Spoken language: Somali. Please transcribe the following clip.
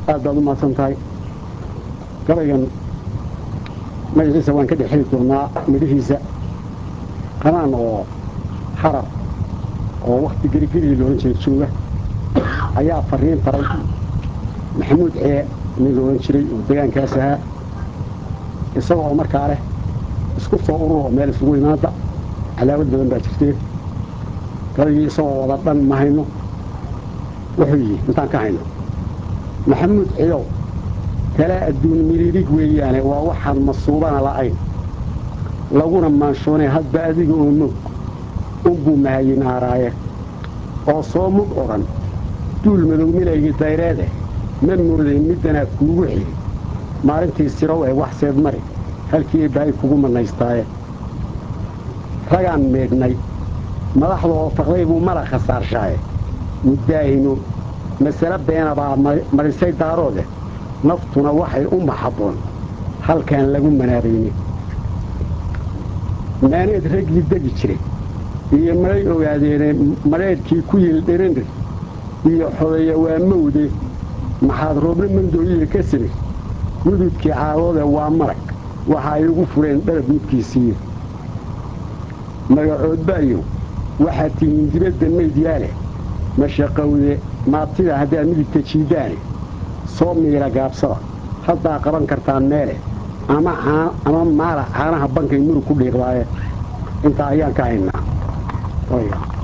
aad baad u mahadsantahay gabaygan magaciisa waan ka dhexeli doonaa midhihiisa qanaan oo xarab oo wakhti gerigeri loolan jiray jooga ayaa fariin faray maxamuud cee nin loolan jiray oo deegaankaas ahaa isagoo markaa leh isku soo ururoo meel isugu imaada cadaawad badan baa jirtee gabaygii isagoo wada dhan ma hayno wuxuu yidhi intaan ka hayno maxamuud ceeyow talaa adduun milirig weeyaane waa waxaan masuubana la'ayn laguna maanshoonay hadba adiga oo mog unbuu mahayinaaraaye oo soo mudh odhan duul madow milaygii dayreede ma mooday middanaa kuugu xidhi maalintii sirow ee wax seed mari halkii eebbahay kugu mannaystaaye ragaan meedhnay madaxda oo faqday buu mala khasaarshaye muddaahino masale beena baa marisay daaroode naftuna waxay u maxabboon halkaan lagu manaabaynin maaneed raggii degi jiray iyo malay ogaadeene madheedhkii ku yil dhirinir iyo xodaya waa mawde maxaad roobna mandooyiya ka samir mududkii caadoode waa marag waxa ay ugu fureen dharab mudkiisiiyo magacoodba'yo waxaad tihiin dibadda maydyaale mashaqowde maatida haddaad midigta jiiddaane soo miira gaabsada haddaa qaban kartaan meele ama maala caanaha bankay murug ku dhiiqdaaye intaa ayaan ka haynaa